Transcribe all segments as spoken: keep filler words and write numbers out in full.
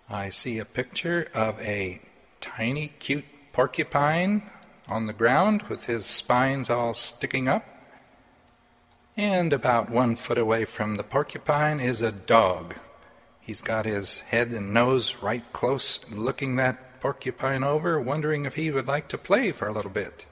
I see a picture of a tiny, cute porcupine on the ground with his spines all sticking up. And about one foot away from the porcupine is a dog. He's got his head and nose right close, looking that porcupine over, wondering if he would like to play for a little bit.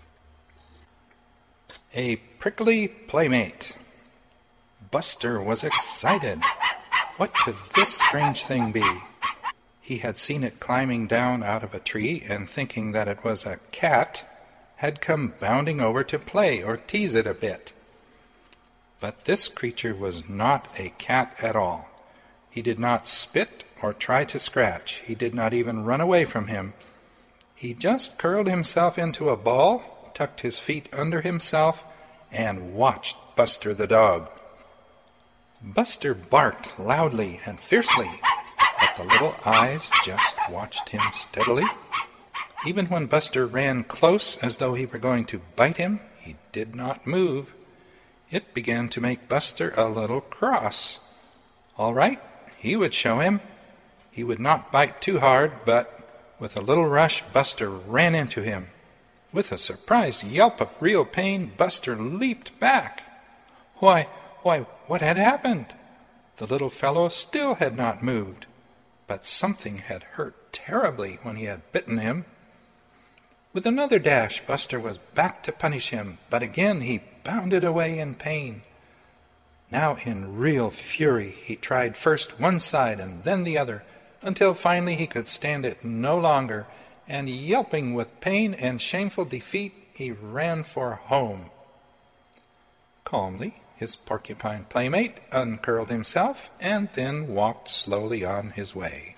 A prickly playmate. Buster was excited. What could this strange thing be? He had seen it climbing down out of a tree, and thinking that it was a cat, had come bounding over to play or tease it a bit. But this creature was not a cat at all. He did not spit or try to scratch. He did not even run away from him. He just curled himself into a ball, tucked his feet under himself, and watched Buster the dog. Buster barked loudly and fiercely, but the little eyes just watched him steadily. Even when Buster ran close as though he were going to bite him, he did not move. It began to make Buster a little cross. All right, he would show him. He would not bite too hard, but with a little rush, Buster ran into him. With a surprised yelp of real pain, Buster leaped back. Why, why, what had happened? The little fellow still had not moved, but something had hurt terribly when he had bitten him. With another dash, Buster was back to punish him, but again he bounded away in pain. Now in real fury, he tried first one side and then the other, until finally he could stand it no longer, and yelping with pain and shameful defeat, he ran for home. Calmly, his porcupine playmate uncurled himself and then walked slowly on his way.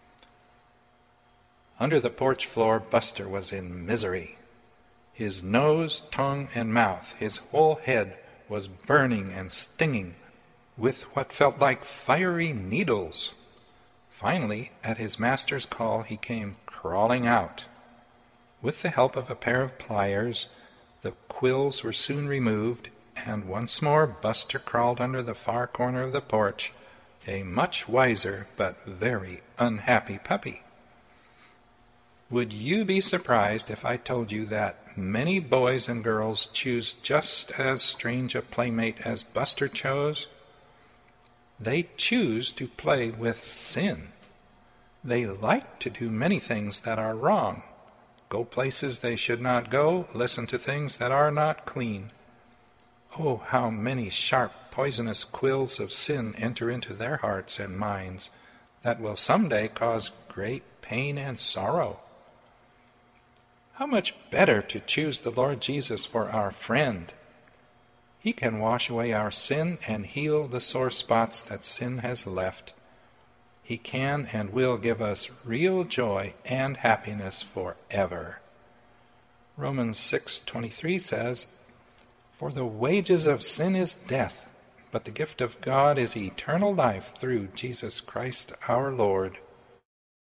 Under the porch floor, Buster was in misery. His nose, tongue, and mouth, his whole head, was burning and stinging with what felt like fiery needles. Finally, at his master's call, he came crawling out. With the help of a pair of pliers, the quills were soon removed, and once more Buster crawled under the far corner of the porch, a much wiser but very unhappy puppy. Would you be surprised if I told you that many boys and girls choose just as strange a playmate as Buster chose? They choose to play with sin. They like to do many things that are wrong, go places they should not go, listen to things that are not clean. Oh, how many sharp, poisonous quills of sin enter into their hearts and minds that will someday cause great pain and sorrow. How much better to choose the Lord Jesus for our friend. He can wash away our sin and heal the sore spots that sin has left. He can and will give us real joy and happiness forever. Romans six twenty-three says, "For the wages of sin is death, but the gift of God is eternal life through Jesus Christ our Lord."